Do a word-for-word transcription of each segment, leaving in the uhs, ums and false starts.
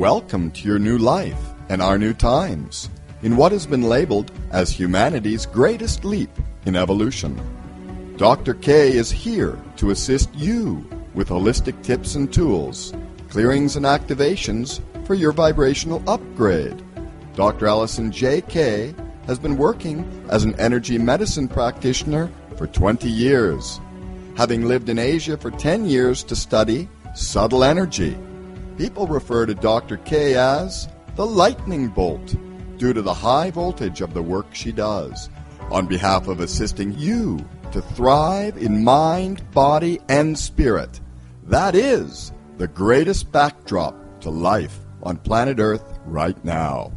Welcome to your new life and our new times in what has been labeled as humanity's greatest leap in evolution. Doctor K is here to assist you with holistic tips and tools, clearings and activations for your vibrational upgrade. Doctor Allison J. K has been working as an energy medicine practitioner for twenty years, having lived in Asia for ten years to study subtle energy. People refer to Doctor K as the lightning bolt due to the high voltage of the work she does on behalf of assisting you to thrive in mind, body, and spirit. That is the greatest backdrop to life on planet Earth right now.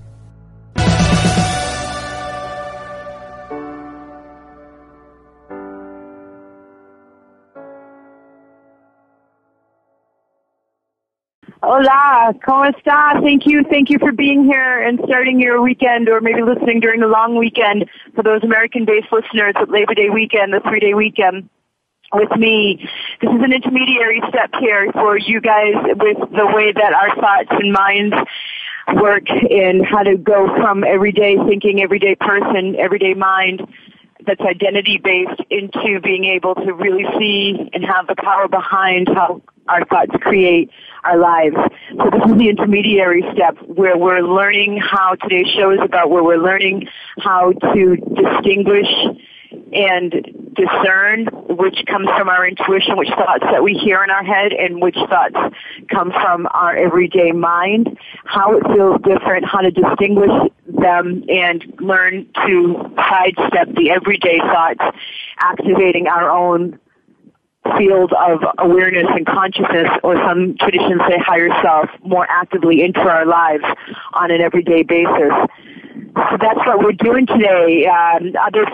Hola, ¿cómo está? Thank you, thank you for being here and starting your weekend, or maybe listening during the long weekend for those American-based listeners at Labor Day weekend, the three-day weekend with me. This is an intermediary step here for you guys with the way that our thoughts and minds work and how to go from everyday thinking, everyday person, everyday mind that's identity-based into being able to really see and have the power behind how our thoughts create our lives. So this is the intermediary step where we're learning how today's show is about, where we're learning how to distinguish and discern which comes from our intuition, which thoughts that we hear in our head, and which thoughts come from our everyday mind, how it feels different, how to distinguish them, and learn to sidestep the everyday thoughts, activating our own field of awareness and consciousness, or some traditions say higher self, more actively into our lives on an everyday basis. So that's what we're doing today. Um, others,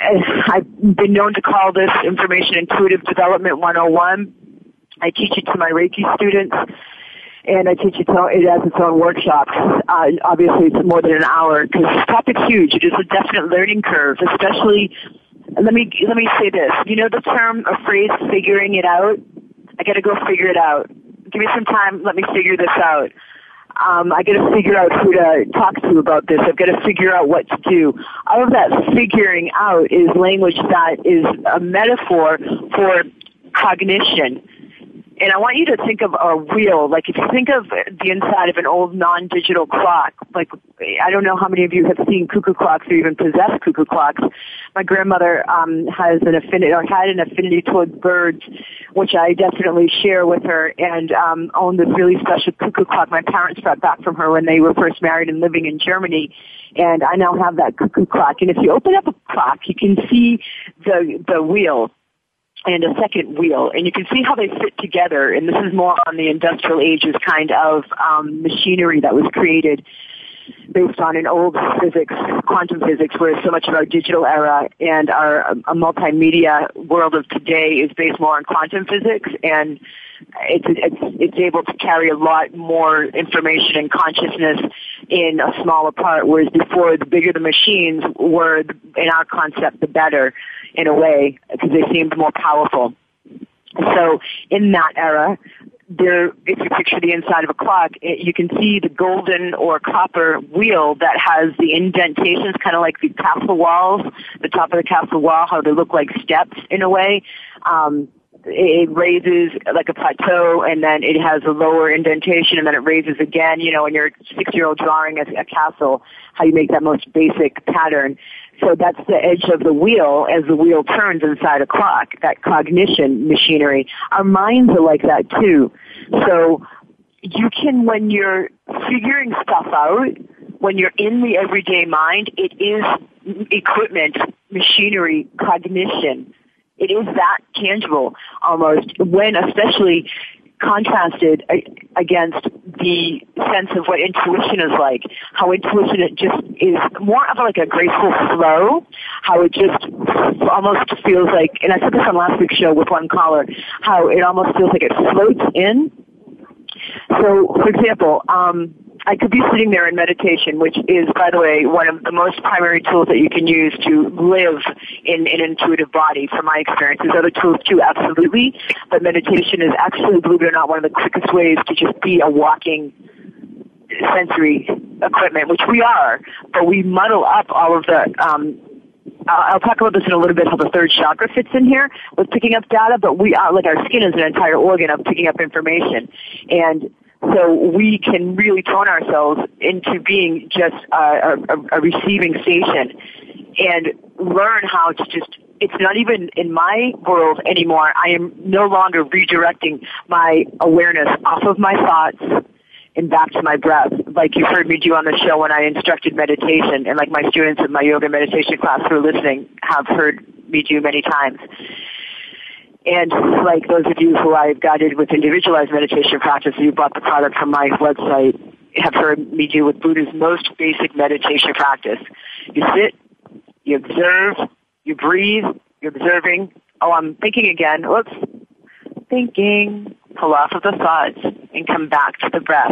I've been known to call this information Intuitive Development one oh one. I teach it to my Reiki students, and I teach it, to, it as its own workshops. Uh, obviously, it's more than an hour because this topic's huge. It is a definite learning curve, especially. Let me let me say this. You know the term or phrase, figuring it out? I got to go figure it out. Give me some time. Let me figure this out. Um, I got to figure out who to talk to about this. I've got to figure out what to do. All of that figuring out is language that is a metaphor for cognition. And I want you to think of a wheel. Like if you think of the inside of an old non-digital clock, like I don't know how many of you have seen cuckoo clocks or even possess cuckoo clocks. My grandmother um, has an affinity, or had an affinity towards birds, which I definitely share with her, and um, owned this really special cuckoo clock my parents brought back from her when they were first married and living in Germany. And I now have that cuckoo clock. And if you open up a clock, you can see the the wheel and a second wheel, and you can see how they fit together. And this is more on the industrial ages kind of um, machinery that was created based on an old physics, quantum physics, where so much of our digital era and our uh, multimedia world of today is based more on quantum physics, and it's, it's, it's able to carry a lot more information and consciousness in a smaller part, whereas before, the bigger the machines were, in our concept, the better, in a way, because they seemed more powerful. So in that era, there, if you picture the inside of a clock, it, you can see the golden or copper wheel that has the indentations, kind of like the castle walls, the top of the castle wall, how they look like steps in a way. Um, it raises like a plateau, and then it has a lower indentation, and then it raises again, you know, when you're a six-year-old drawing a, a castle, how you make that most basic pattern. So that's the edge of the wheel as the wheel turns inside a clock, that cognition machinery. Our minds are like that too. So you can, when you're figuring stuff out, when you're in the everyday mind, it is equipment, machinery, cognition. It is that tangible almost, when especially contrasted against the sense of what intuition is like, how intuition it just is more of like a graceful flow, how it just almost feels like, and I said this on last week's show with one caller, how it almost feels like it floats in. So, for example, um, I could be sitting there in meditation, which is, by the way, one of the most primary tools that you can use to live in an intuitive body, from my experience. There's other tools too, absolutely, but meditation is actually, believe it or not, one of the quickest ways to just be a walking sensory equipment, which we are, but we muddle up all of the, um, I'll talk about this in a little bit, how the third chakra fits in here with picking up data, but we are, like our skin is an entire organ of picking up information. And so we can really tone ourselves into being just a, a, a receiving station and learn how to just, it's not even in my world anymore. I am no longer redirecting my awareness off of my thoughts and back to my breath, like you've heard me do on the show when I instructed meditation, and like my students in my yoga meditation class who are listening have heard me do many times. And like those of you who I've guided with individualized meditation practice, you bought the product from my website, have heard me do with Buddha's most basic meditation practice. You sit, you observe, you breathe, you're observing. Oh, I'm thinking again. Whoops. Thinking. Pull off of the thoughts and come back to the breath.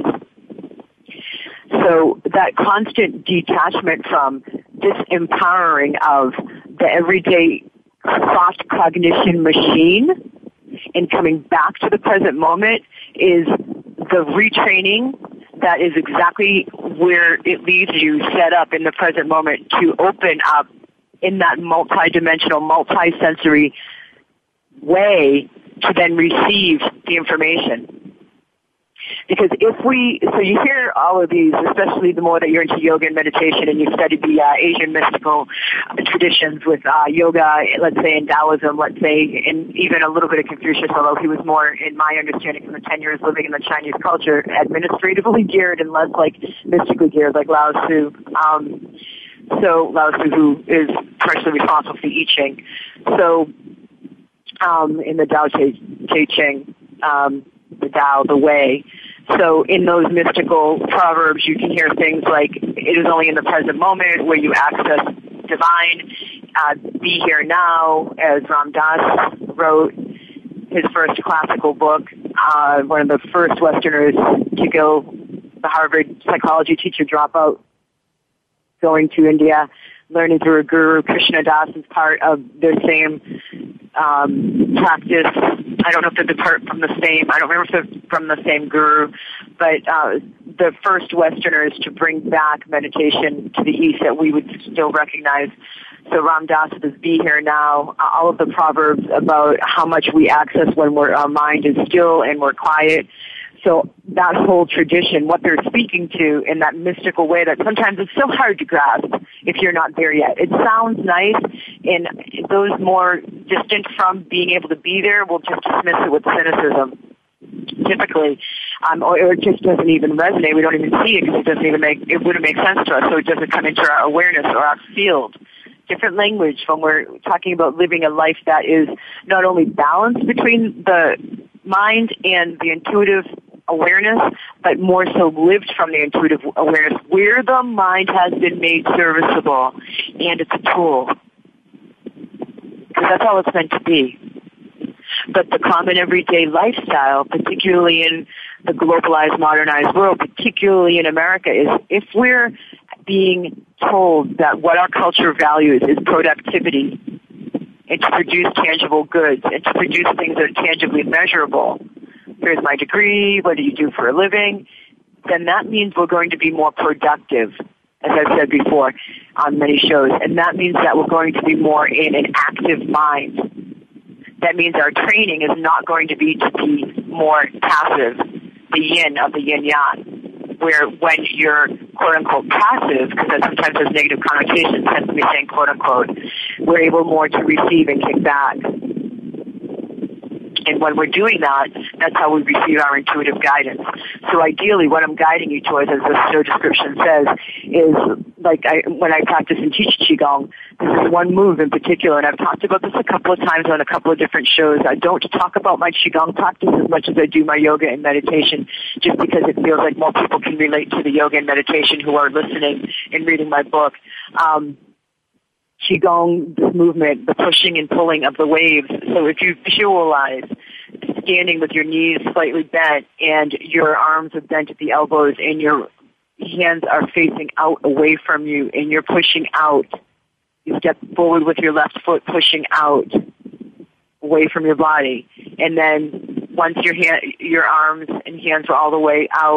So that constant detachment from disempowering of the everyday thought cognition machine and coming back to the present moment is the retraining that is exactly where it leads you set up in the present moment to open up in that multidimensional, multisensory way to then receive the information. Because if we, so you hear all of these, especially the more that you're into yoga and meditation and you study the uh, Asian mystical uh, traditions with uh, yoga, let's say in Taoism, let's say in even a little bit of Confucius, although he was more, in my understanding from the ten years living in the Chinese culture, administratively geared and less like mystically geared, like Lao Tzu. Um, so Lao Tzu, who is partially responsible for the I Ching. So um, in the Tao Te, Te Ching, um, the Tao, the way. So in those mystical proverbs, you can hear things like, it is only in the present moment where you access divine, uh, be here now, as Ram Dass wrote his first classical book, uh, one of the first Westerners to go, the Harvard psychology teacher dropout, going to India, learning through a guru. Krishna Das is part of their same um, practice. I don't know if they're depart from the same, I don't remember if they're from the same guru, but uh, the first Westerners to bring back meditation to the East that we would still recognize. So Ram Dass is Be Here Now, all of the proverbs about how much we access when we're, our mind is still and we're quiet. So that whole tradition, what they're speaking to in that mystical way that sometimes it's so hard to grasp if you're not there yet. It sounds nice, and those more distant from being able to be there will just dismiss it with cynicism, typically, um, or, or it just doesn't even resonate. We don't even see it because it doesn't even make, it wouldn't make sense to us, so it doesn't come into our awareness or our field. Different language when we're talking about living a life that is not only balanced between the mind and the intuitive awareness, but more so lived from the intuitive awareness, where the mind has been made serviceable, and it's a tool. Because that's all it's meant to be. But the common everyday lifestyle, particularly in the globalized, modernized world, particularly in America, is if we're being told that what our culture values is productivity, and to produce tangible goods, and to produce things that are tangibly measurable, here's my degree, what do you do for a living, then that means we're going to be more productive, as I've said before on many shows, and that means that we're going to be more in an active mind. That means our training is not going to be to be more passive, the yin of the yin-yang, where when you're quote-unquote passive, because that sometimes has negative connotations, hence me saying quote-unquote, we're able more to receive and kick back. And when we're doing that, that's how we receive our intuitive guidance. So ideally, what I'm guiding you towards, as the show description says, is like I, when I practice and teach Qigong, this is one move in particular, and I've talked about this a couple of times on a couple of different shows. I don't talk about my Qigong practice as much as I do my yoga and meditation, just because it feels like more people can relate to the yoga and meditation who are listening and reading my book. Um, Qigong, this movement, the pushing and pulling of the waves. So if you visualize standing with your knees slightly bent and your arms are bent at the elbows and your hands are facing out away from you and you're pushing out, you step forward with your left foot pushing out away from your body. And then once your hand, your arms and hands are all the way out,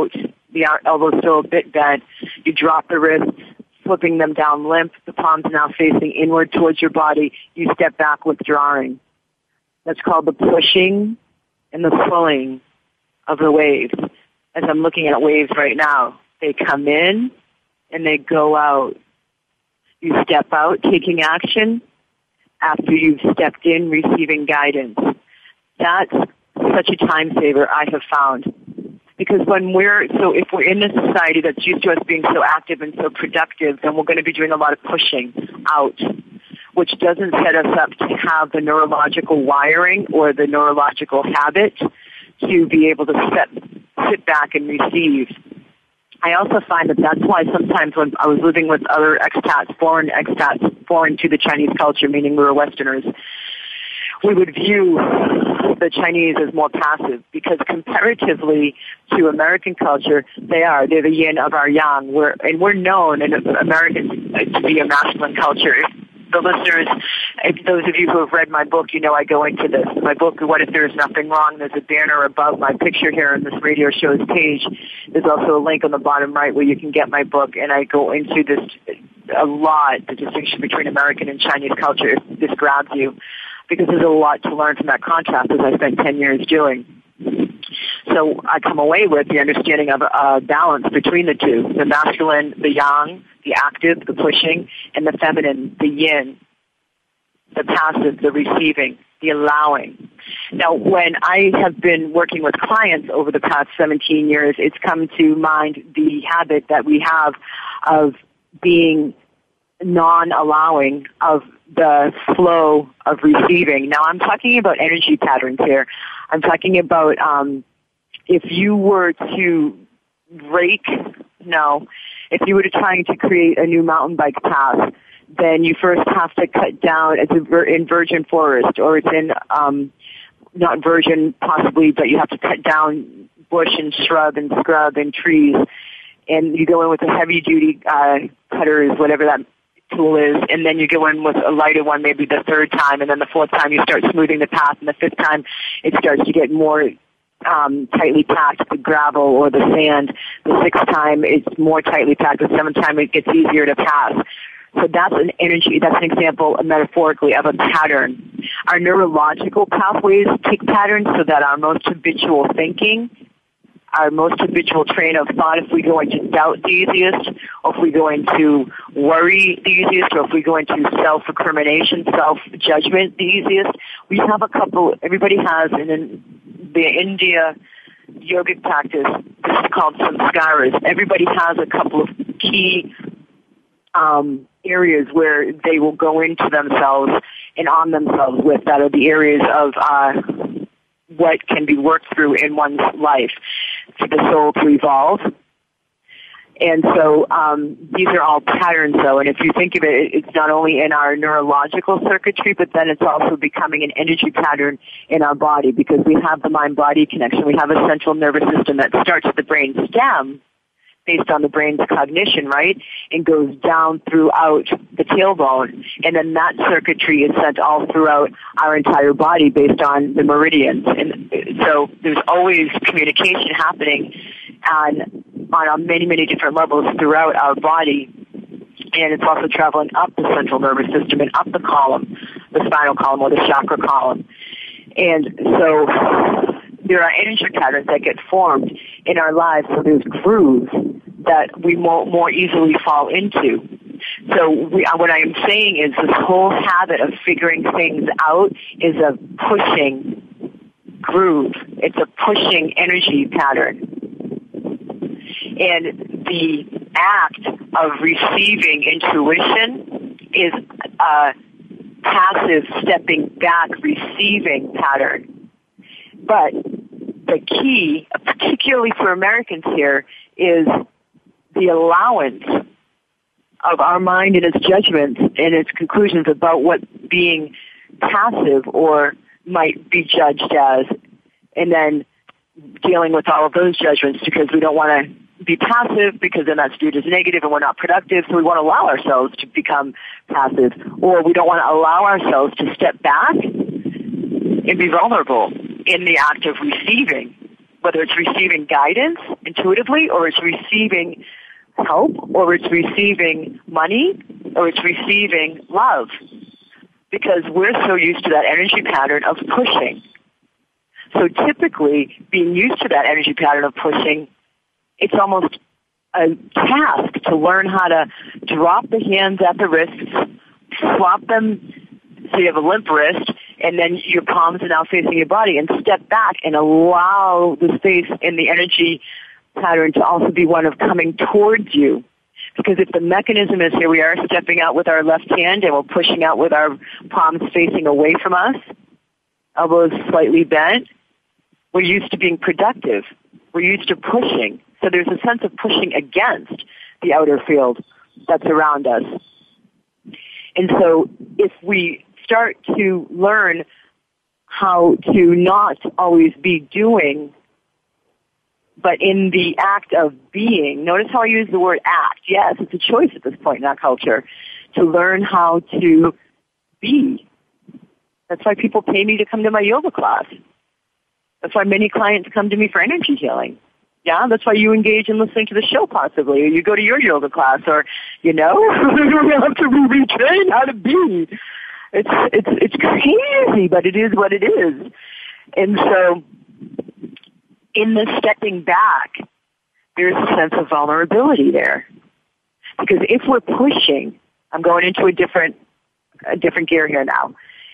the elbow's still a bit bent. You drop the wrists, flipping them down limp. The palms now facing inward towards your body. You step back, withdrawing. That's called the pushing and the pulling of the waves. As I'm looking at waves right now, they come in and they go out. You step out, taking action after you've stepped in, receiving guidance. That's such a time saver, I have found. Because when we're, so if we're in a society that's used to us being so active and so productive, then we're going to be doing a lot of pushing out, which doesn't set us up to have the neurological wiring or the neurological habit to be able to step, sit back and receive. I also find that that's why sometimes when I was living with other expats, foreign expats, foreign to the Chinese culture, meaning we were Westerners, we would view the Chinese as more passive because comparatively to American culture, they are. They're the yin of our yang. We're, and we're known in American to be a masculine culture. The listeners, if those of you who have read my book, you know I go into this. My book, What If There's Nothing Wrong? There's a banner above my picture here on this radio show's page. There's also a link on the bottom right where you can get my book, and I go into this a lot, the distinction between American and Chinese culture, if this grabs you, because there's a lot to learn from that contrast, as I spent ten years doing. So I come away with the understanding of a balance between the two, the masculine, the yang, the active, the pushing, and the feminine, the yin, the passive, the receiving, the allowing. Now, when I have been working with clients over the past seventeen years, it's come to mind the habit that we have of being non-allowing of the flow of receiving. Now, I'm talking about energy patterns here. I'm talking about um, if you were to rake, no, if you were to trying to create a new mountain bike path, then you first have to cut down, it's in virgin forest, or it's in, um, not virgin possibly, but you have to cut down bush and shrub and scrub and trees, and you go in with a heavy-duty uh, cutters, whatever that tool is, and then you go in with a lighter one maybe the third time, and then the fourth time you start smoothing the path, and the fifth time it starts to get more um, tightly packed, the gravel or the sand. The sixth time it's more tightly packed. The seventh time it gets easier to pass. So that's an energy, that's an example uh, metaphorically of a pattern. Our neurological pathways take patterns so that our most habitual thinking, our most habitual train of thought, if we go into doubt the easiest, or if we go into worry the easiest, or if we go into self-recrimination, self-judgment the easiest, we have a couple, everybody has, and in the India yogic practice, this is called samskaras. Everybody has a couple of key um, areas where they will go into themselves and on themselves with, that are the areas of uh, what can be worked through in one's life for the soul to evolve. And so um, these are all patterns, though, and if you think of it, it's not only in our neurological circuitry, but then it's also becoming an energy pattern in our body, because we have the mind-body connection. We have a central nervous system that starts at the brain stem, based on the brain's cognition, right, and goes down throughout the tailbone. And then that circuitry is sent all throughout our entire body based on the meridians. And so there's always communication happening on, on many, many different levels throughout our body. And it's also traveling up the central nervous system and up the column, the spinal column or the chakra column. And so there are energy patterns that get formed in our lives, so there's grooves that we more, more easily fall into. So we, what I am saying is this whole habit of figuring things out is a pushing groove. It's a pushing energy pattern. And the act of receiving intuition is a passive stepping back receiving pattern. But the key, particularly for Americans here, is the allowance of our mind and its judgments and its conclusions about what being passive or might be judged as, and then dealing with all of those judgments because we don't want to be passive because then that's viewed as negative and we're not productive, so we want to allow ourselves to become passive, or we don't want to allow ourselves to step back and be vulnerable in the act of receiving. whether it's receiving guidance intuitively, or it's receiving help, or it's receiving money, or it's receiving love. Because we're so used to that energy pattern of pushing. So typically, being used to that energy pattern of pushing, it's almost a task to learn how to drop the hands at the wrists, swap them so you have a limp wrist, and then your palms are now facing your body, and step back and allow the space in the energy pattern to also be one of coming towards you. Because if the mechanism is, here we are stepping out with our left hand and we're pushing out with our palms facing away from us, elbows slightly bent, we're used to being productive. We're used to pushing. So there's a sense of pushing against the outer field that's around us. And so if we start to learn how to not always be doing, but in the act of being, notice how I use the word act. Yes, it's a choice at this point in our culture to learn how to be. That's why people pay me to come to my yoga class. That's why many clients come to me for energy healing. Yeah, that's why you engage in listening to the show possibly, or you go to your yoga class, or, you know, you have to retrain how to be. It's, it's, it's crazy, but it is what it is. And so in the stepping back, there's a sense of vulnerability there. Because if we're pushing, I'm going into a different, a different gear here now.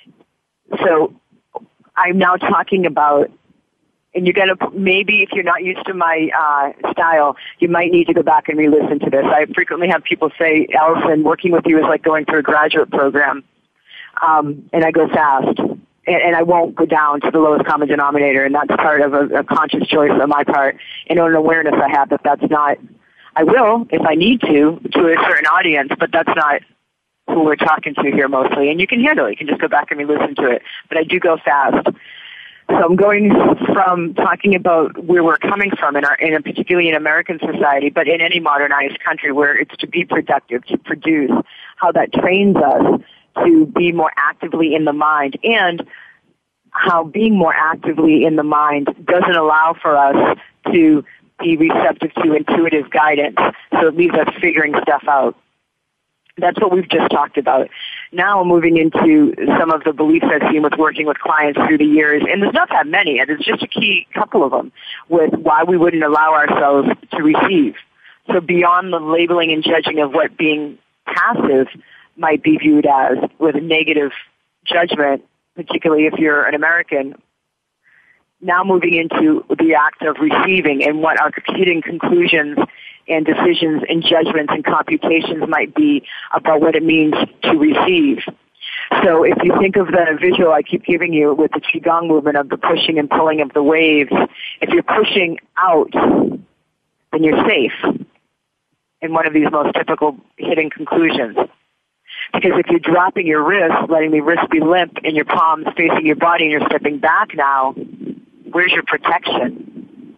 So I'm now talking about, and you're going to, maybe if you're not used to my uh, style, you might need to go back and re-listen to this. I frequently have people say, Allison, working with you is like going through a graduate program. Um, and I go fast. And, and I won't go down to the lowest common denominator, and that's part of a, a conscious choice on my part, and an awareness I have that that's not, I will, if I need to, to a certain audience, but that's not who we're talking to here mostly. And you can handle it. You can just go back and re-listen to it. But I do go fast. So I'm going from talking about where we're coming from, in our, in a, particularly in American society, but in any modernized country where it's to be productive, to produce, how that trains us to be more actively in the mind, and how being more actively in the mind doesn't allow for us to be receptive to intuitive guidance. So it leaves us figuring stuff out. That's what we've just talked about. Now we're moving into some of the beliefs I've seen with working with clients through the years, and there's not that many, and there's just a key couple of them, with why we wouldn't allow ourselves to receive. So beyond the labeling and judging of what being passive might be viewed as, with a negative judgment, particularly if you're an American, now moving into the act of receiving and what our hidden conclusions and decisions and judgments and computations might be about what it means to receive. So if you think of the visual I keep giving you with the Qigong movement of the pushing and pulling of the waves, if you're pushing out, then you're safe in one of these most typical hidden conclusions. Because if you're dropping your wrist, letting the wrist be limp, and your palms facing your body, and you're stepping back now, where's your protection?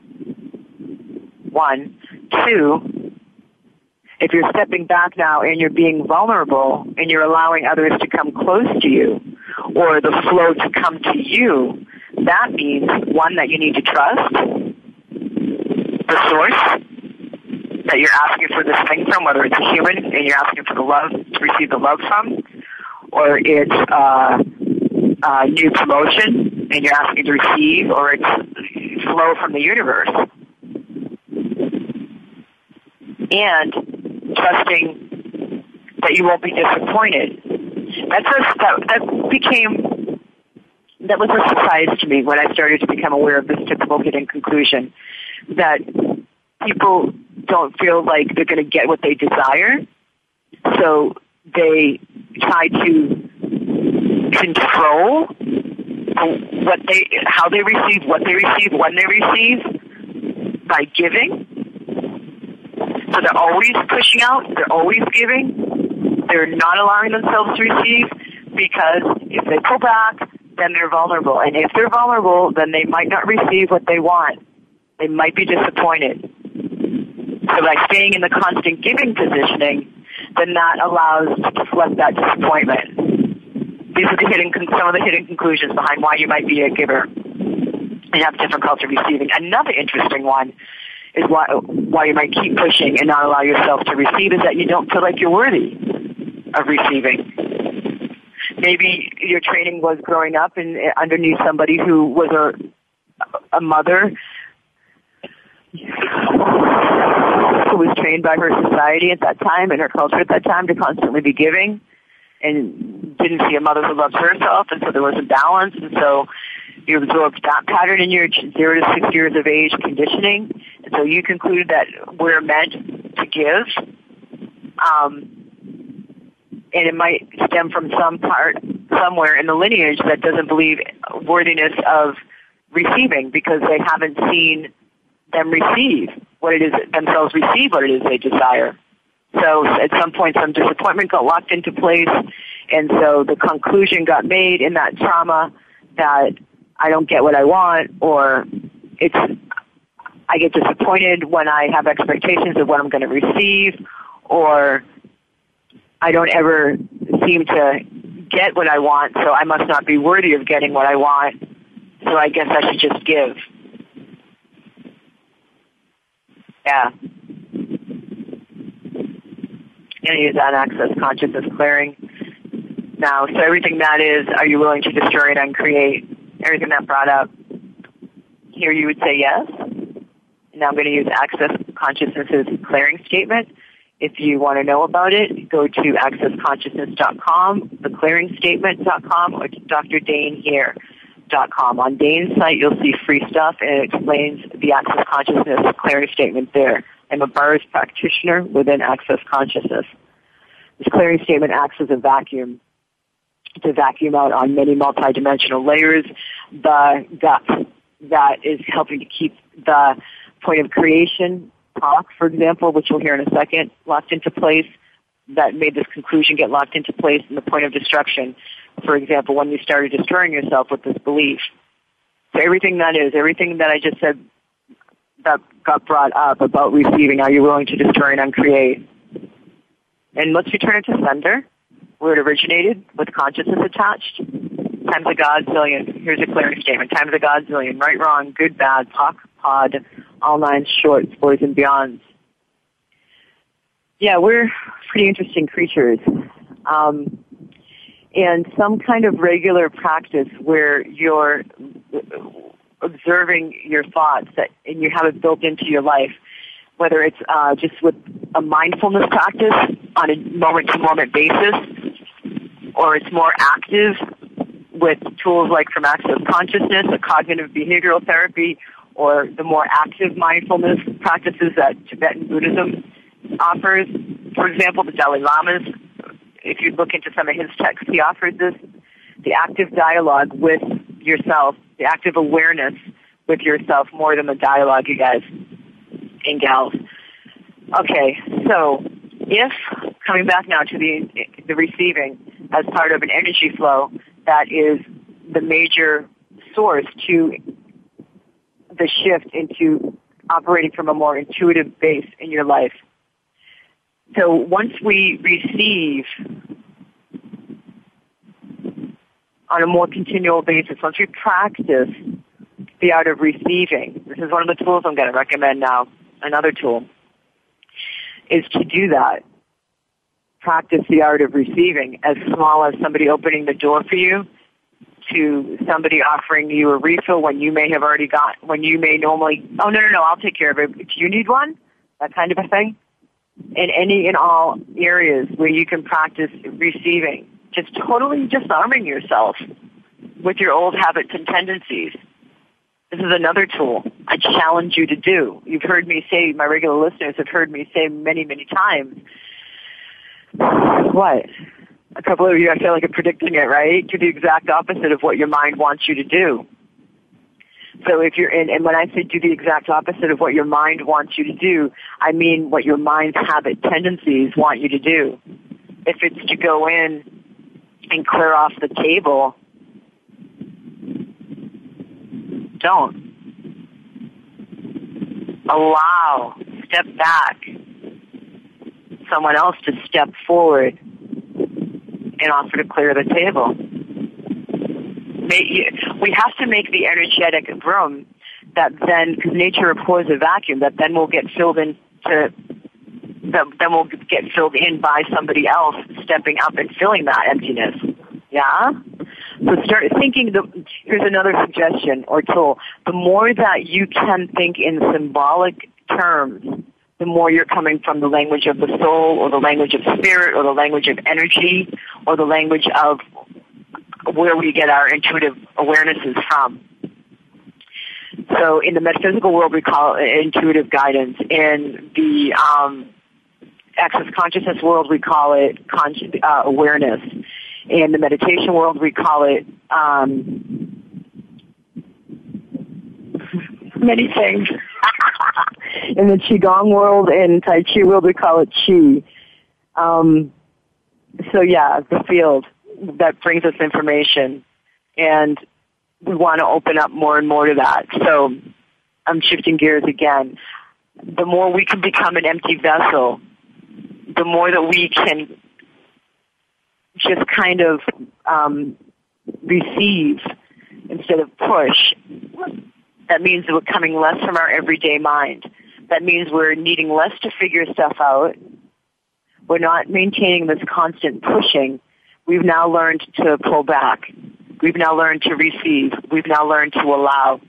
One. Two, if you're stepping back now and you're being vulnerable and you're allowing others to come close to you, or the flow to come to you, that means, one, that you need to trust the source that you're asking for this thing from, whether it's a human and you're asking for the love, to receive the love from, or it's uh, a new promotion and you're asking to receive, or it's flow from the universe. And trusting that you won't be disappointed. That's a, that, that became, that was a surprise to me when I started to become aware of this typical hidden conclusion, that people don't feel like they're going to get what they desire, so they try to control what they, how they receive, what they receive, when they receive, by giving. So they're always pushing out, they're always giving, they're not allowing themselves to receive, because if they pull back, then they're vulnerable. And if they're vulnerable, then they might not receive what they want. They might be disappointed. So by staying in the constant giving positioning, then that allows to deflect that disappointment. These are the hidden, some of the hidden conclusions behind why you might be a giver. and have a different culture of receiving. Another interesting one is why, why you might keep pushing and not allow yourself to receive is that you don't feel like you're worthy of receiving. Maybe your training was growing up and underneath somebody who was a, a mother who was trained by her society at that time and her culture at that time to constantly be giving and didn't see a mother who loves herself, and so there was a balance, and so you absorbed that pattern in your zero to six years of age conditioning, and so you concluded that we're meant to give, um, and it might stem from some part somewhere in the lineage that doesn't believe worthiness of receiving because they haven't seen them receive what it is themselves receive what it is they desire. So at some point some disappointment got locked into place, and so the conclusion got made in that trauma that I don't get what I want, or it's I get disappointed when I have expectations of what I'm going to receive, or I don't ever seem to get what I want, so I must not be worthy of getting what I want, so I guess I should just give. Yeah. I'm going to use that access consciousness clearing now. So everything that is, are you willing to destroy and uncreate? Everything that brought up, here you would say yes. And now I'm going to use access consciousness' clearing statement. If you want to know about it, go to access consciousness dot com, the clearing statement dot com, or to Doctor Dane here dot com. On Dane's site, you'll see free stuff, and it explains the Access Consciousness clearing statement there. I'm a Bars practitioner within Access Consciousness. This clearing statement acts as a vacuum to vacuum out on many multidimensional layers the gut that is helping to keep the point of creation talk, for example, which we'll hear in a second, locked into place, that made this conclusion get locked into place in the point of destruction. For example, when you started destroying yourself with this belief. So everything that is, everything that I just said that got brought up about receiving, are you willing to destroy and uncreate? And let's return it to sender, where it originated, with consciousness attached. Times a godzillion. Here's a clearing statement. Times a godzillion. Right, wrong, good, bad, P O C, pod, all nines, shorts, boys and beyonds. Yeah, we're pretty interesting creatures. Um, and some kind of regular practice where you're observing your thoughts that, and you have it built into your life, whether it's uh, just with a mindfulness practice on a moment-to-moment basis, or it's more active with tools like from Access Consciousness, a cognitive behavioral therapy, or the more active mindfulness practices that Tibetan Buddhism offers. For example, the Dalai Lama's, if you look into some of his texts, he offers this, the active dialogue with yourself, the active awareness with yourself, more than the dialogue, you guys and gals. Okay, so if, coming back now to the the receiving as part of an energy flow, that is the major source to the shift into operating from a more intuitive base in your life. So once we receive on a more continual basis, once we practice the art of receiving, this is one of the tools I'm going to recommend now, another tool, is to do that. Practice the art of receiving, as small as somebody opening the door for you, to somebody offering you a refill when you may have already got, when you may normally, oh, no, no, no, I'll take care of it. Do you need one? That kind of a thing. In any and all areas where you can practice receiving, just totally disarming yourself with your old habits and tendencies. This is another tool I challenge you to do. You've heard me say, my regular listeners have heard me say many, many times, what? A couple of you, I feel like I'm predicting it, right? To the exact opposite of what your mind wants you to do. So if you're in, and when I say do the exact opposite of what your mind wants you to do, I mean what your mind's habit tendencies want you to do. If it's to go in and clear off the table, don't. Allow, step back, someone else to step forward and offer to clear the table. we have to make the energetic room that then, because nature abhors a vacuum, that then will get filled in to, that then will get filled in by somebody else stepping up and filling that emptiness. Yeah? So start thinking, the, here's another suggestion or tool. The more that you can think in symbolic terms, the more you're coming from the language of the soul or the language of spirit or the language of energy or the language of where we get our intuitive awarenesses from. So in the metaphysical world, we call it intuitive guidance. In the um, access consciousness world, we call it con- uh, awareness. In the meditation world, we call it um, many things. In the Qigong world and Tai Chi world, we call it Qi. Um, so yeah, the field that brings us information. And we want to open up more and more to that. So I'm shifting gears again. The more we can become an empty vessel, the more that we can just kind of um, receive instead of push. That means that we're coming less from our everyday mind. That means we're needing less to figure stuff out. We're not maintaining this constant pushing. We've now learned to pull back. We've now learned to receive. We've now learned to allow.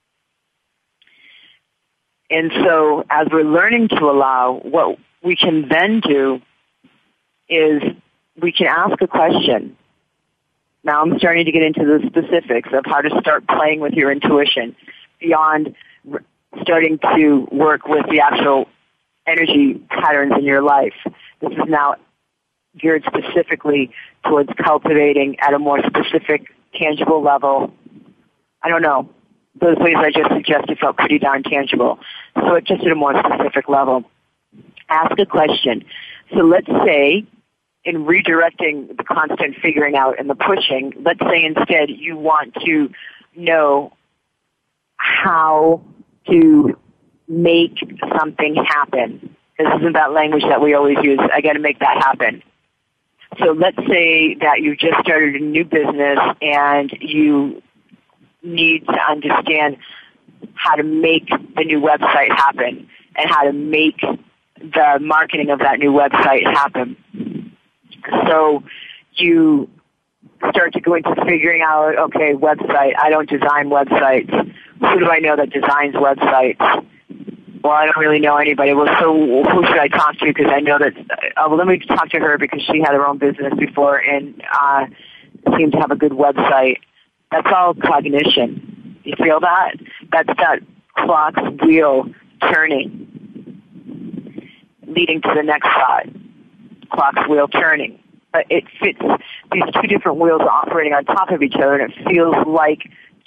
And so as we're learning to allow, what we can then do is we can ask a question. Now I'm starting to get into the specifics of how to start playing with your intuition beyond starting to work with the actual energy patterns in your life. This is now geared specifically towards cultivating at a more specific, tangible level. I don't know. Those ways I just suggested felt pretty darn tangible. So it's just at a more specific level. Ask a question. So let's say, in redirecting the constant figuring out and the pushing, let's say instead you want to know how to make something happen. This isn't that language that we always use. I got to make that happen. So let's say that you just started a new business and you need to understand how to make the new website happen and how to make the marketing of that new website happen. So you start to go into figuring out, okay, website, I don't design websites. Who do I know that designs websites? Well, I don't really know anybody. Well, so who should I talk to? Because I know that, uh, well, let me talk to her because she had her own business before and uh, seemed to have a good website. That's all cognition. You feel that? That's that clock's wheel turning, leading to the next thought. Clock's wheel turning. But it fits these two different wheels operating on top of each other, and it feels like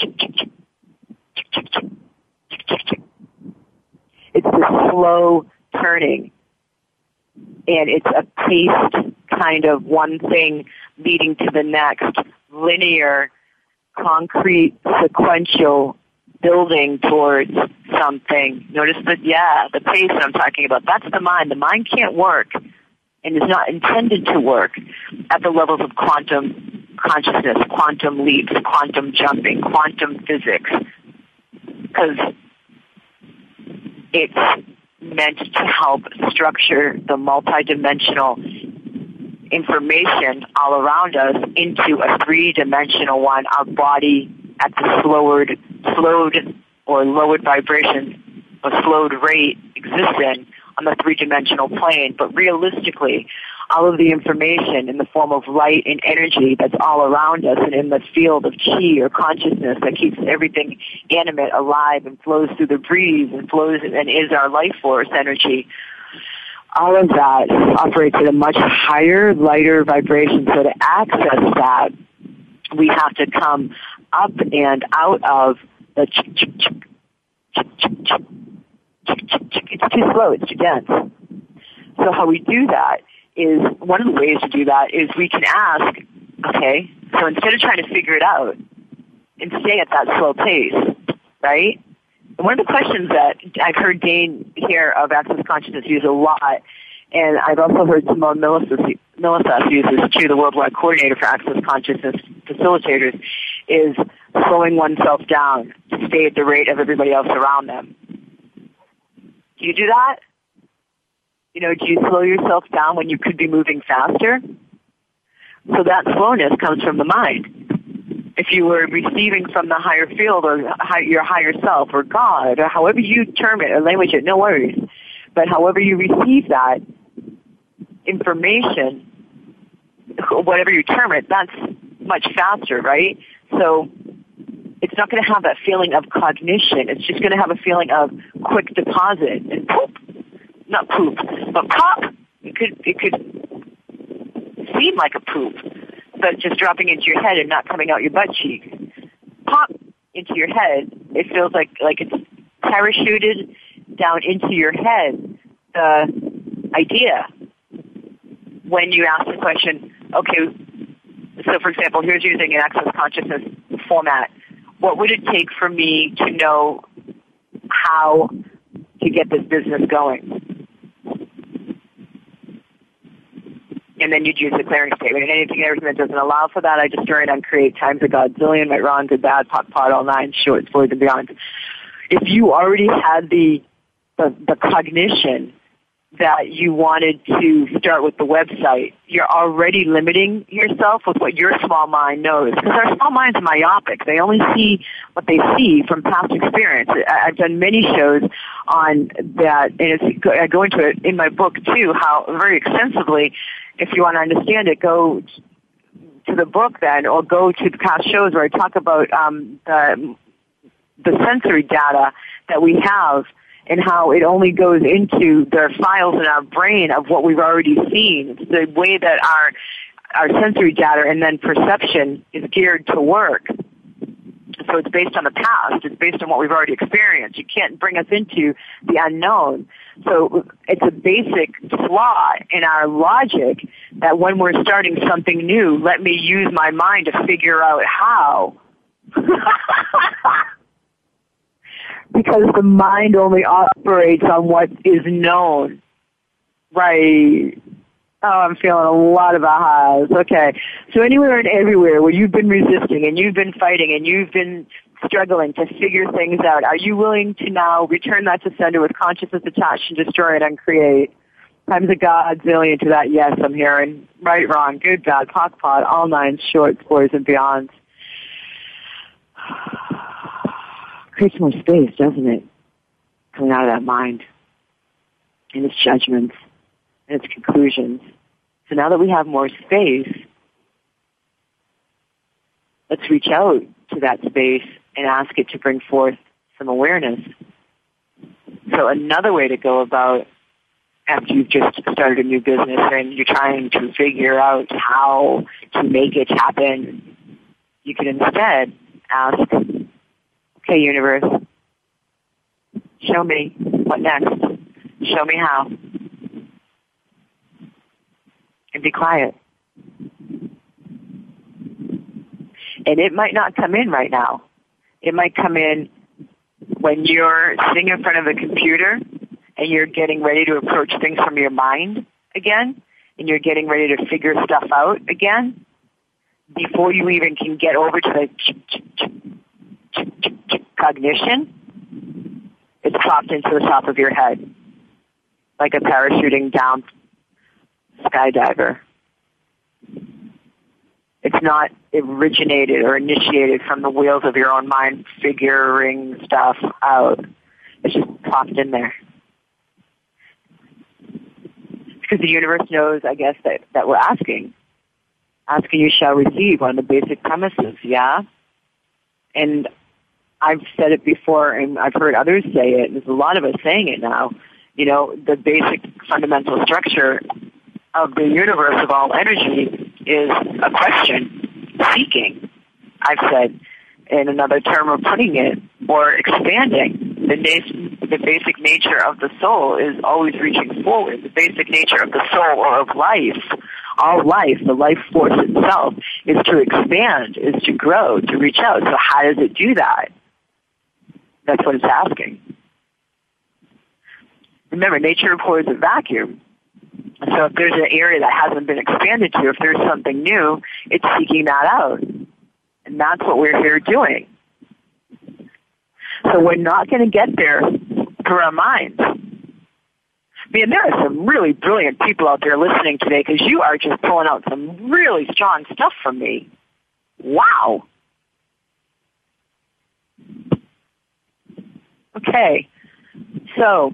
it's the slow turning, and it's a paced kind of one thing leading to the next, linear, concrete, sequential building towards something. Notice that, yeah, the pace that I'm talking about, that's the mind. The mind can't work and is not intended to work at the levels of quantum consciousness, quantum leaps, quantum jumping, quantum physics, because it's meant to help structure the multidimensional information all around us into a three-dimensional one, our body at the slowed, slowed or lowered vibration or slowed rate existing on the three-dimensional plane. But realistically, all of the information in the form of light and energy that's all around us and in the field of chi or consciousness that keeps everything animate, alive, and flows through the breeze and flows and is our life force energy, all of that operates at a much higher, lighter vibration. So to access that, we have to come up and out of the ch ch ch ch ch ch. It's too slow, it's too dense. So how we do that is, one of the ways to do that is we can ask, okay, so instead of trying to figure it out and stay at that slow pace, right? And one of the questions that I've heard Dane here of Access Consciousness use a lot, and I've also heard Simone Milasas use this too, the worldwide coordinator for Access Consciousness facilitators, is slowing oneself down to stay at the rate of everybody else around them. Do you do that? You know, do you slow yourself down when you could be moving faster? So that slowness comes from the mind. If you were receiving from the higher field or your higher self or God or however you term it or language it, no worries. But however you receive that information, whatever you term it, that's much faster, right? So it's not going to have that feeling of cognition. It's just going to have a feeling of quick deposit and poop. Not poop, but pop. It could, it could seem like a poop, but just dropping into your head and not coming out your butt cheek. Pop into your head. It feels like, like it's parachuted down into your head, the idea. When you ask the question, okay, so for example, here's using an access consciousness format. What would it take for me to know how to get this business going? And then you'd use the clearing statement. And anything, everything that doesn't allow for that, I destroy it, uncreate, times a godzillion, right, wrong, good, bad, pot, pot, all nine, short, void, and beyond. If you already had the, the the cognition that you wanted to start with the website, you're already limiting yourself with what your small mind knows. Because our small minds are myopic. They only see what they see from past experience. I've done many shows on that, and it's, I go into it in my book, too, how very extensively. If you want to understand it, go to the book then, or go to the past shows where I talk about um, the, the sensory data that we have and how it only goes into the files in our brain of what we've already seen. It's the way that our our sensory data and then perception is geared to work. So it's based on the past. It's based on what we've already experienced. You can't bring us into the unknown. So it's a basic flaw in our logic that when we're starting something new, let me use my mind to figure out how. Because the mind only operates on what is known. Right. Oh, I'm feeling a lot of ahas. Okay. So anywhere and everywhere where you've been resisting and you've been fighting and you've been struggling to figure things out, are you willing to now return that to sender with consciousness attached and destroy it and create? Times a godzillion to that yes I'm hearing. Right, wrong, good, bad, pot, pot, all nine, shorts, boys, and beyonds. Creates more space, doesn't it? Coming out of that mind and its judgments and its conclusions. So now that we have more space, let's reach out to that space and ask it to bring forth some awareness. So another way to go about after you've just started a new business and you're trying to figure out how to make it happen, you can instead ask, okay, universe, show me what next. Show me how. And be quiet. And it might not come in right now. It might come in when you're sitting in front of a computer and you're getting ready to approach things from your mind again, and you're getting ready to figure stuff out again, before you even can get over to the cognition, it's popped into the top of your head, like a parachuting down skydiver. It's not originated or initiated from the wheels of your own mind figuring stuff out. It's just popped in there. Because the universe knows, I guess, that, that we're asking. Asking you shall receive, one of the basic premises, yeah? And I've said it before, and I've heard others say it, and there's a lot of us saying it now. You know, the basic fundamental structure of the universe of all energy is a question, seeking, I've said, in another term of putting it, or expanding. The, na- the basic nature of the soul is always reaching forward. The basic nature of the soul or of life, all life, the life force itself, is to expand, is to grow, to reach out. So how does it do that? That's what it's asking. Remember, nature abhors a vacuum. So if there's an area that hasn't been expanded to, if there's something new, it's seeking that out. And that's what we're here doing. So we're not going to get there through our minds. Man, there are some really brilliant people out there listening today because you are just pulling out some really strong stuff from me. Wow. Okay. So,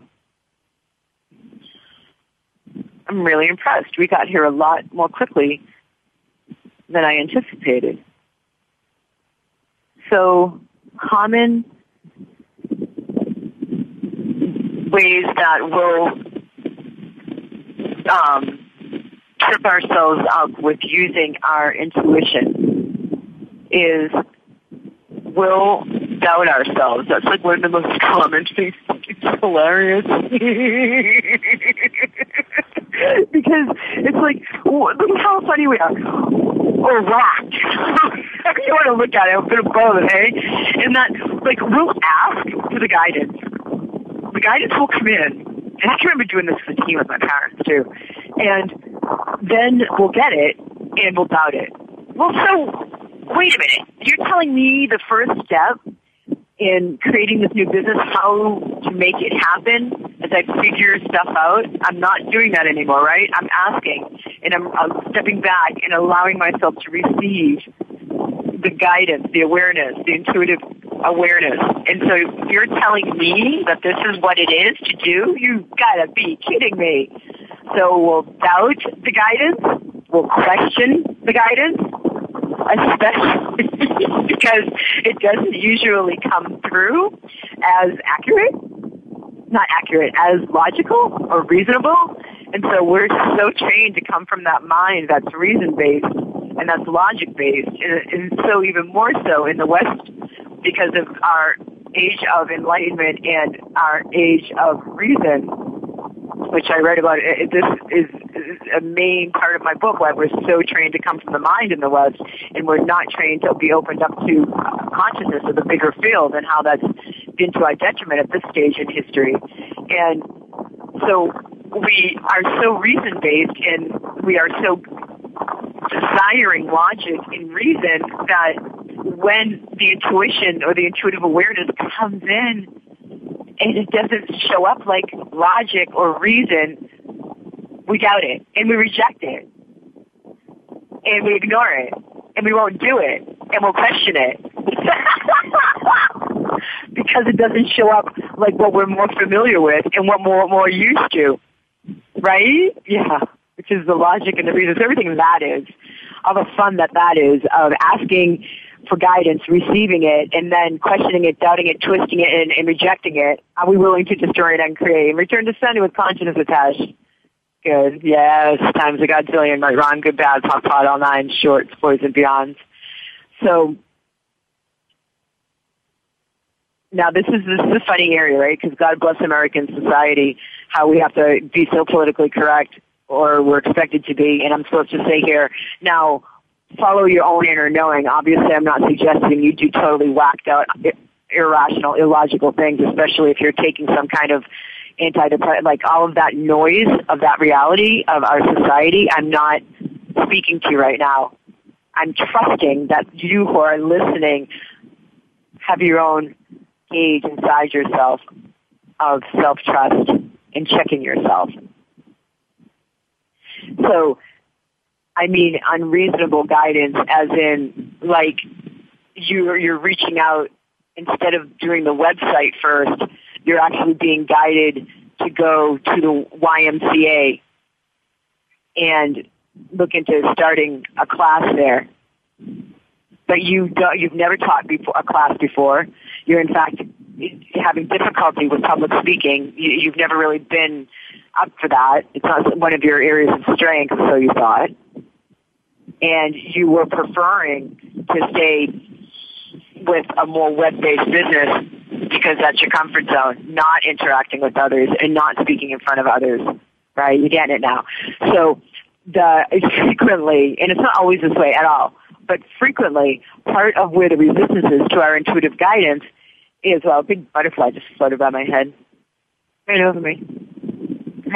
I'm really impressed. We got here a lot more quickly than I anticipated. So, common ways that we'll um, trip ourselves up with using our intuition is we'll doubt ourselves. That's like one of the most common things. It's hilarious. Because it's like, look at how funny we are. Or whacked. You want to look at it, a bit of both, hey? And that, like, we'll ask for the guidance. The guidance will come in. And I can remember doing this with the team with my parents, too. And then we'll get it, and we'll doubt it. Well, so, wait a minute. You're telling me the first step in creating this new business, how to make it happen as I figure stuff out? I'm not doing that anymore, right? I'm asking, and I'm, I'm stepping back and allowing myself to receive the guidance, the awareness, the intuitive awareness. And so you're telling me that this is what it is to do? You've got to be kidding me. So we'll doubt the guidance. We'll question the guidance, especially because it doesn't usually come through as accurate, not accurate, as logical or reasonable. And so we're so trained to come from that mind that's reason-based and that's logic-based. And, and so even more so in the West because of our age of enlightenment and our age of reason, which I read about. It, this is, is a main part of my book, why we're so trained to come from the mind in the West, and we're not trained to be opened up to consciousness of the bigger field, and how that's been to our detriment at this stage in history. And so we are so reason-based, and we are so desiring logic and reason that when the intuition or the intuitive awareness comes in, and it doesn't show up like logic or reason, we doubt it, and we reject it, and we ignore it, and we won't do it, and we'll question it. Because it doesn't show up like what we're more familiar with and what we're more used to. Right? Yeah. Which is the logic and the reason. So everything that is, all the fun that that is, of asking for guidance, receiving it, and then questioning it, doubting it, twisting it, and, and rejecting it. Are we willing to destroy it and create? Return to sender with consciousness attached. Good. Yes. Times a godzillion. Right, wrong, good, bad, pop, pot, all nine, shorts, boys, and beyonds. So now this is, this is a funny area, right? Because God bless American society, how we have to be so politically correct, or we're expected to be, and I'm supposed to say here, now, follow your own inner knowing. Obviously, I'm not suggesting you do totally whacked out, irrational, illogical things, especially if you're taking some kind of antidepressant, like all of that noise of that reality of our society. I'm not speaking to you right now. I'm trusting that you who are listening have your own gauge inside yourself of self-trust and checking yourself. So, I mean unreasonable guidance as in, like, you're, you're reaching out, instead of doing the website first, you're actually being guided to go to the Y M C A and look into starting a class there. But you don't, you've never taught before, a class before. You're, in fact, having difficulty with public speaking. You, you've never really been up for that. It's not one of your areas of strength, so you thought. And you were preferring to stay with a more web-based business because that's your comfort zone, not interacting with others and not speaking in front of others, right? You get it now. So the frequently, and it's not always this way at all, but frequently, part of where the resistance is to our intuitive guidance is, well, a big butterfly just floated by my head, right over me. Hi.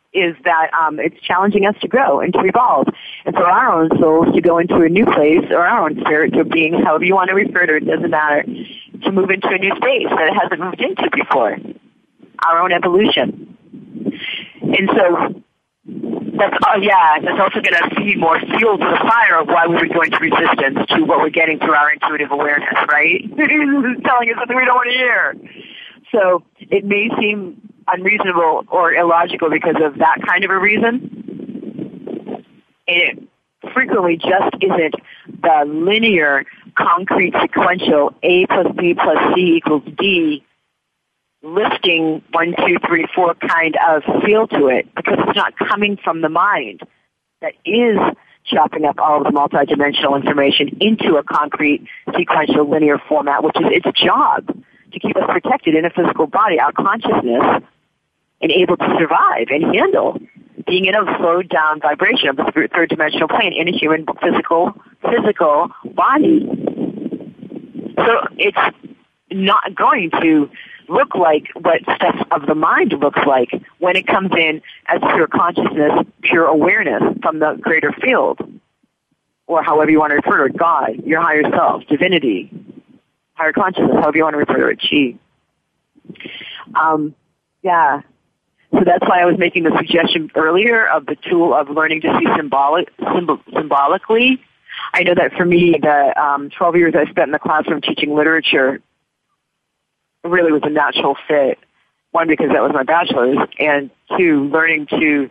is that um, it's challenging us to grow and to evolve, and for our own souls to go into a new place, or our own spiritual beings, however you want to refer to it, doesn't matter, to move into a new space that it hasn't moved into before, our own evolution. And so that's, oh yeah, that's also going to feed more fuel to the fire of why we would go into resistance to what we're getting through our intuitive awareness, right? It's telling us something we don't want to hear. So it may seem unreasonable or illogical because of that kind of a reason. It frequently just isn't the linear, concrete, sequential A plus B plus C equals D listing one, two, three, four kind of feel to it, because it's not coming from the mind that is chopping up all of the multidimensional information into a concrete, sequential, linear format, which is its job to keep us protected in a physical body, our consciousness, and able to survive and handle being in a slowed down vibration of the third dimensional plane in a human physical physical body. So it's not going to look like what stuff of the mind looks like when it comes in as pure consciousness, pure awareness from the greater field, or however you want to refer to it, God, your higher self, divinity, higher consciousness, however you want to refer to it, chi. Um, yeah. So that's why I was making the suggestion earlier of the tool of learning to see symbolic, symbol, symbolically. I know that for me, the um, twelve years I spent in the classroom teaching literature really was a natural fit. One, because that was my bachelor's, and two, learning to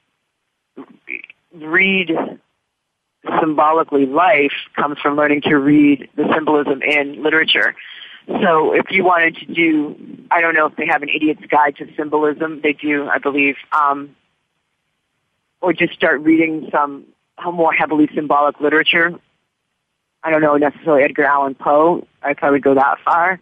read symbolically life comes from learning to read the symbolism in literature. So if you wanted to do, I don't know if they have an Idiot's Guide to Symbolism. They do, I believe. Um, or just start reading some more heavily symbolic literature. I don't know necessarily Edgar Allan Poe. I probably go that far.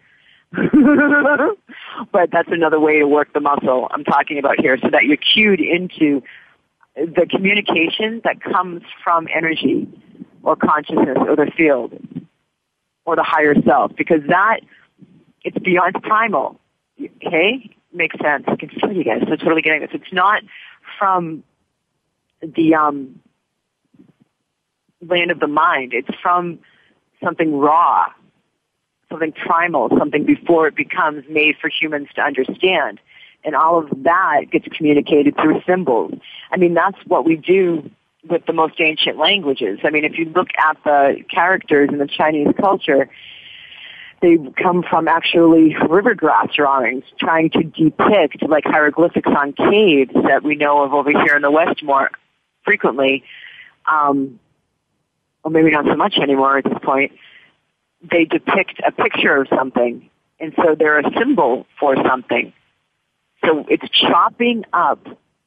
But that's another way to work the muscle I'm talking about here, so that you're cued into the communication that comes from energy or consciousness or the field or the higher self, because that, it's beyond primal. Okay? Makes sense. I can feel you guys. So totally getting this. It's not from the um, land of the mind. It's from something raw, something primal, something before it becomes made for humans to understand. And all of that gets communicated through symbols. I mean, that's what we do with the most ancient languages. I mean, if you look at the characters in the Chinese culture, they come from actually river grass drawings, trying to depict like hieroglyphics on caves that we know of over here in the West more frequently, um, or maybe not so much anymore at this point. They depict a picture of something, and so they're a symbol for something. So it's chopping up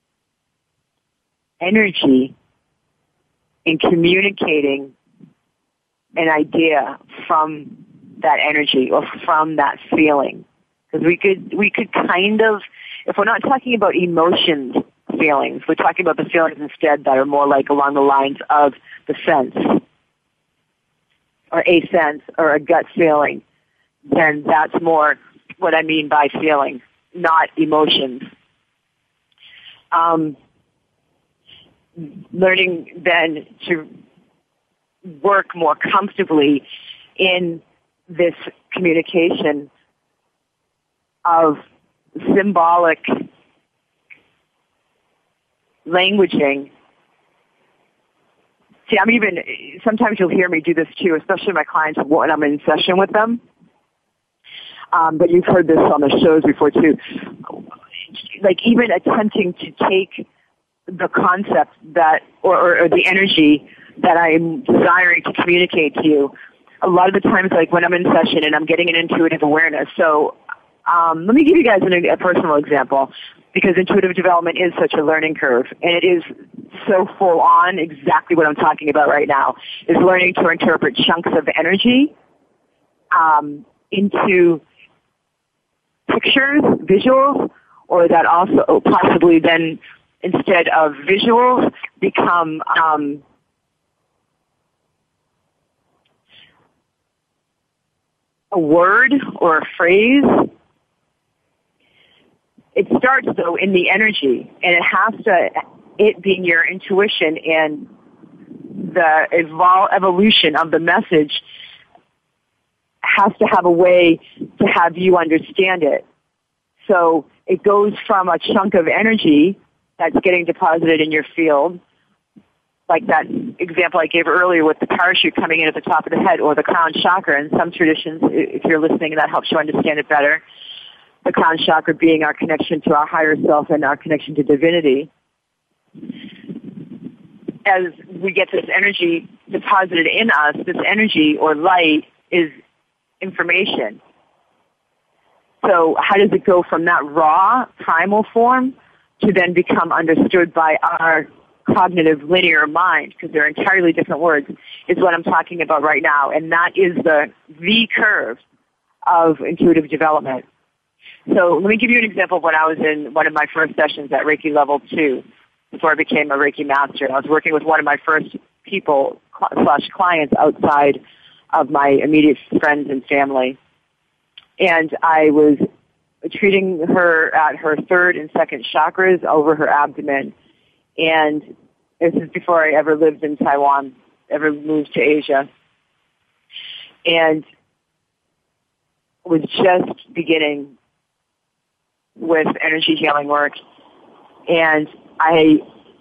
energy and communicating an idea from that energy or from that feeling. Because we could, we could kind of, if we're not talking about emotions, feelings, we're talking about the feelings instead that are more like along the lines of the sense, or a sense, or a gut feeling, then that's more what I mean by feeling, not emotions. Um, learning then to work more comfortably in this communication of symbolic languaging. See, I'm even, sometimes you'll hear me do this too, especially my clients when I'm in session with them. Um, but you've heard this on the shows before too. Like even attempting to take the concept that, or, or, or the energy that I'm desiring to communicate to you. A lot of the times, like when I'm in session and I'm getting an intuitive awareness. So um, let me give you guys an, a personal example, because intuitive development is such a learning curve, and it is so full on exactly what I'm talking about right now, is learning to interpret chunks of energy um, into pictures, visuals, or that also possibly then instead of visuals become um, a word or a phrase. it starts, though, in the energy, and it has to, it being your intuition and the evol- evolution of the message has to have a way to have you understand it. So it goes from a chunk of energy that's getting deposited in your field, like that example I gave earlier with the parachute coming in at the top of the head, or the crown chakra. In some traditions, if you're listening, that helps you understand it better. The crown chakra being our connection to our higher self and our connection to divinity. As we get this energy deposited in us, this energy or light is information. So how does it go from that raw, primal form to then become understood by our cognitive linear mind? Because they're entirely different words, is what I'm talking about right now. And that is the V curve of intuitive development. So let me give you an example of when I was in one of my first sessions at Reiki Level two, before I became a Reiki Master. I was working with one of my first people slash clients outside of my immediate friends and family. And I was treating her at her third and second chakras over her abdomen. And this is before I ever lived in Taiwan, ever moved to Asia. And was just beginning with energy healing work. And I,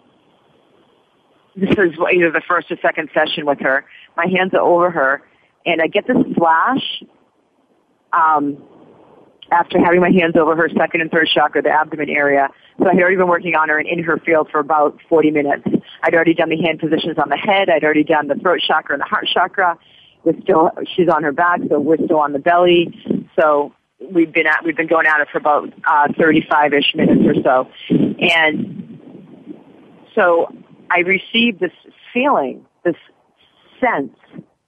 this was either the first or second session with her. My hands are over her, and I get this flash um, after having my hands over her second and third chakra, the abdomen area. So I had already been working on her and in her field for about forty minutes. I'd already done the hand positions on the head. I'd already done the throat chakra and the heart chakra. We're still, she's on her back, so we're still on the belly. So we've been at, we've been going at it for about uh, thirty-five-ish minutes or so. And so I received this feeling, this sense,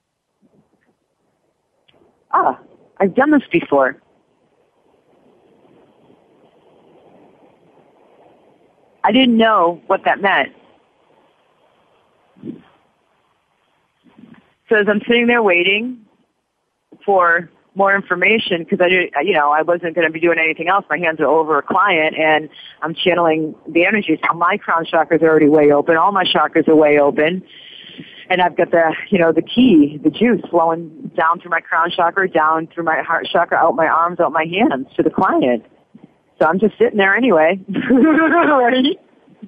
ah, I've done this before. I didn't know what that meant. So as I'm sitting there waiting for more information, because I did, you know, I wasn't going to be doing anything else. My hands are over a client, and I'm channeling the energy. So my crown chakra is already way open. All my chakras are way open, and I've got the, you know, the key, the juice flowing down through my crown chakra, down through my heart chakra, out my arms, out my hands to the client. So I'm just sitting there anyway, right?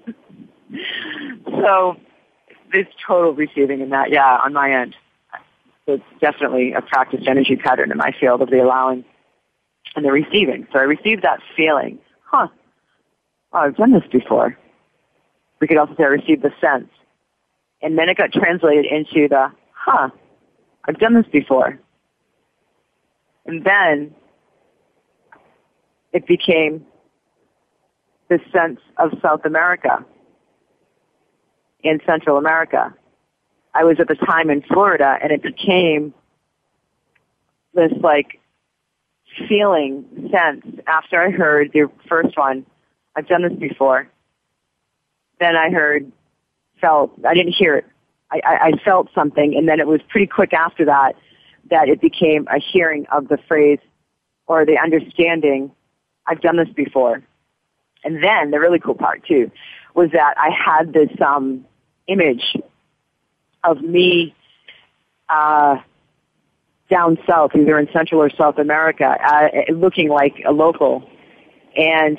So there's total receiving in that, yeah, on my end. So it's definitely a practiced energy pattern in my field of the allowing and the receiving. So I received that feeling, huh, oh, I've done this before. We could also say I received the sense. And then it got translated into the, huh, I've done this before. And then it became this sense of South America and Central America. I was at the time in Florida, and it became this, like, feeling, sense, after I heard the first one, I've done this before. Then I heard, felt, I didn't hear it. I, I, I felt something, and then it was pretty quick after that that it became a hearing of the phrase or the understanding, I've done this before. And then the really cool part, too, was that I had this um, image of me uh, down south, either in Central or South America, uh, looking like a local, and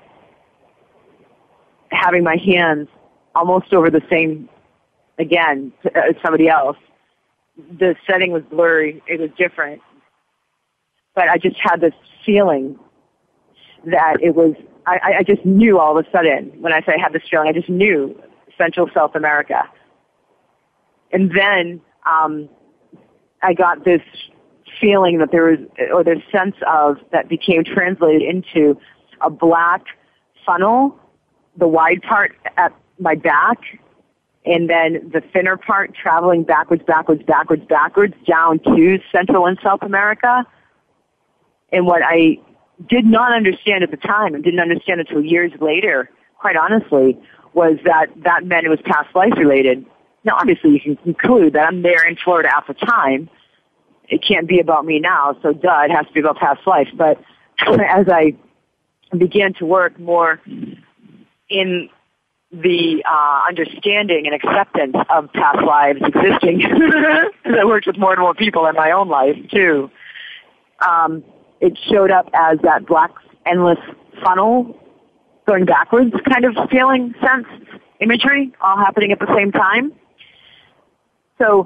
having my hands almost over the same, again, as somebody else. The setting was blurry. It was different. But I just had this feeling that it was, I, I just knew all of a sudden, when I say I had this feeling, I just knew Central South America. And then um, I got this feeling that there was, or this sense of, that became translated into a black funnel, the wide part at my back, and then the thinner part traveling backwards, backwards, backwards, backwards down to Central and South America. And what I did not understand at the time, and didn't understand until years later, quite honestly, was that that meant it was past life related. Now, obviously, you can conclude that I'm there in Florida at the time. It can't be about me now, so duh, it has to be about past life. But as I began to work more in the uh, understanding and acceptance of past lives existing. I worked with more and more people in my own life, too. Um, it showed up as that black, endless funnel going backwards kind of feeling, sense, imagery, all happening at the same time. So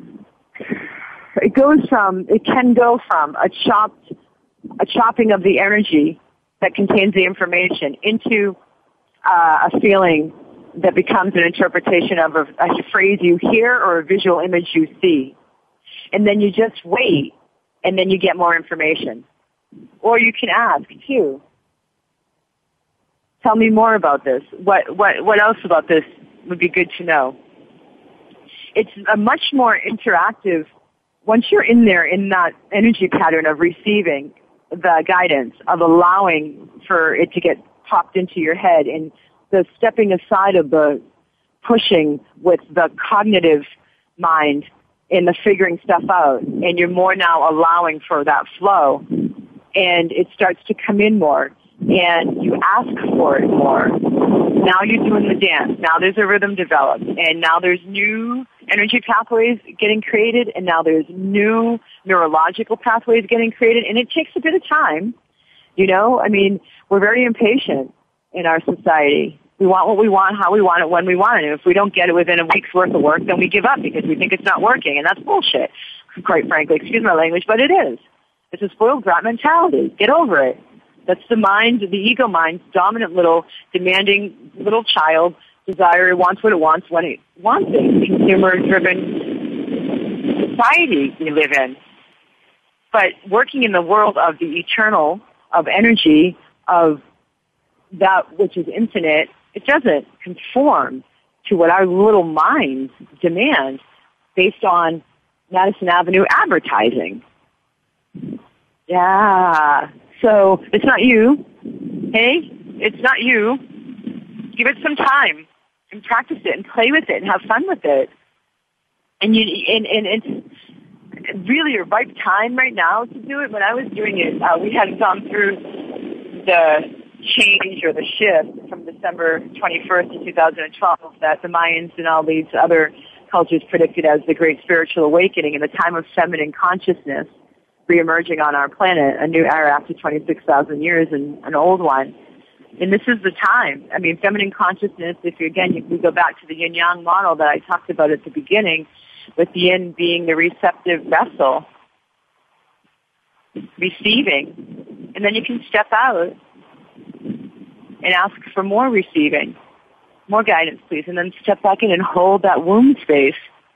it goes from, it can go from a chopped, a chopping of the energy that contains the information into uh, a feeling that becomes an interpretation of a, a phrase you hear or a visual image you see. And then you just wait, and then you get more information. Or you can ask, too. Tell me more about this. What, what, what else about this would be good to know? It's a much more interactive, once you're in there in that energy pattern of receiving the guidance, of allowing for it to get popped into your head, and the stepping aside of the pushing with the cognitive mind and the figuring stuff out, and you're more now allowing for that flow, and it starts to come in more, and you ask for it more. Now you're doing the dance. Now there's a rhythm developed, and now there's new energy pathways getting created, and now there's new neurological pathways getting created, and it takes a bit of time. You know, I mean, we're very impatient in our society. We want what we want, how we want it, when we want it. And if we don't get it within a week's worth of work, then we give up because we think it's not working, and that's bullshit, quite frankly. Excuse my language, but it is. It's a spoiled brat mentality. Get over it. That's the mind, the ego mind's dominant little demanding little child desire. It wants what it wants when it wants it. Consumer-driven society we live in. But working in the world of the eternal, of energy, of that which is infinite, it doesn't conform to what our little minds demand based on Madison Avenue advertising. Yeah. So it's not you. Hey, it's not you. Give it some time and practice it and play with it and have fun with it. And you and, and it's really a ripe time right now to do it. When I was doing it, uh, we had gone through the change or the shift from December twenty-first in two thousand twelve that the Mayans and all these other cultures predicted as the Great Spiritual Awakening and the time of feminine consciousness reemerging on our planet, a new era after twenty-six thousand years and an old one. And this is the time. I mean, feminine consciousness, if you, again, you, we go back to the yin-yang model that I talked about at the beginning, with the yin being the receptive vessel, receiving, and then you can step out and ask for more receiving, more guidance, please, and then step back in and hold that womb space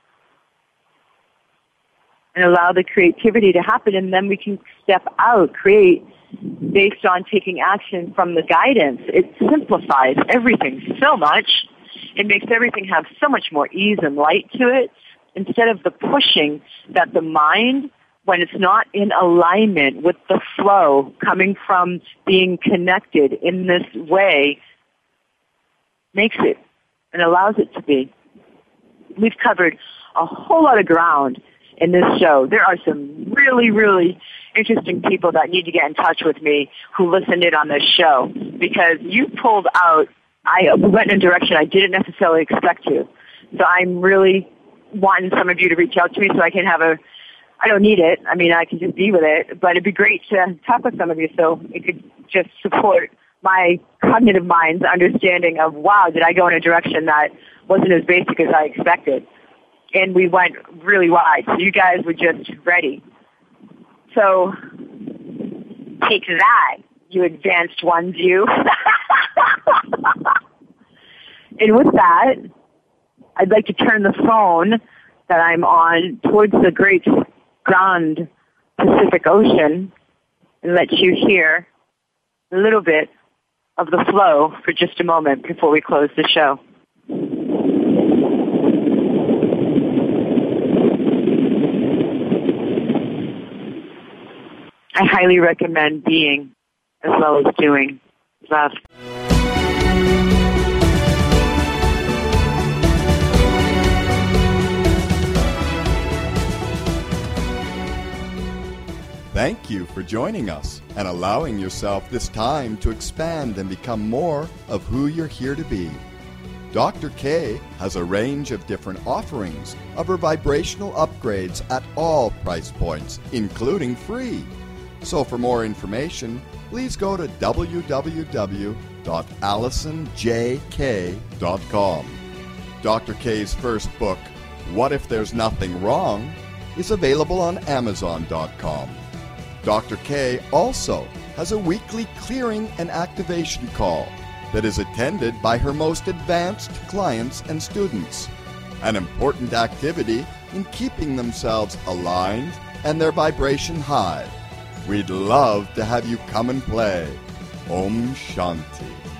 and allow the creativity to happen, and then we can step out, create based on taking action from the guidance. It simplifies everything so much. It makes everything have so much more ease and light to it, instead of the pushing that the mind, when it's not in alignment with the flow coming from being connected in this way, makes it and allows it to be. We've covered a whole lot of ground in this show. There are some really, really interesting people that need to get in touch with me who listened in on this show, because you pulled out, I went in a direction I didn't necessarily expect to. So I'm really wanting some of you to reach out to me so I can have a, I don't need it, I mean, I can just be with it, but it'd be great to talk with some of you so it could just support my cognitive mind's understanding of, wow, did I go in a direction that wasn't as basic as I expected? And we went really wide. So you guys were just ready. So take that, you advanced ones, you. And with that, I'd like to turn the phone that I'm on towards the great Grand Pacific Ocean and let you hear a little bit of the flow for just a moment before we close the show. I highly recommend being as well as doing. Love. Thank you for joining us and allowing yourself this time to expand and become more of who you're here to be. Doctor K has a range of different offerings of her vibrational upgrades at all price points, including free. So for more information, please go to w w w dot allison j k dot com. Doctor K's first book, What If There's Nothing Wrong?, is available on amazon dot com. Doctor K also has a weekly clearing and activation call that is attended by her most advanced clients and students, an important activity in keeping themselves aligned and their vibration high. We'd love to have you come and play. Om Shanti.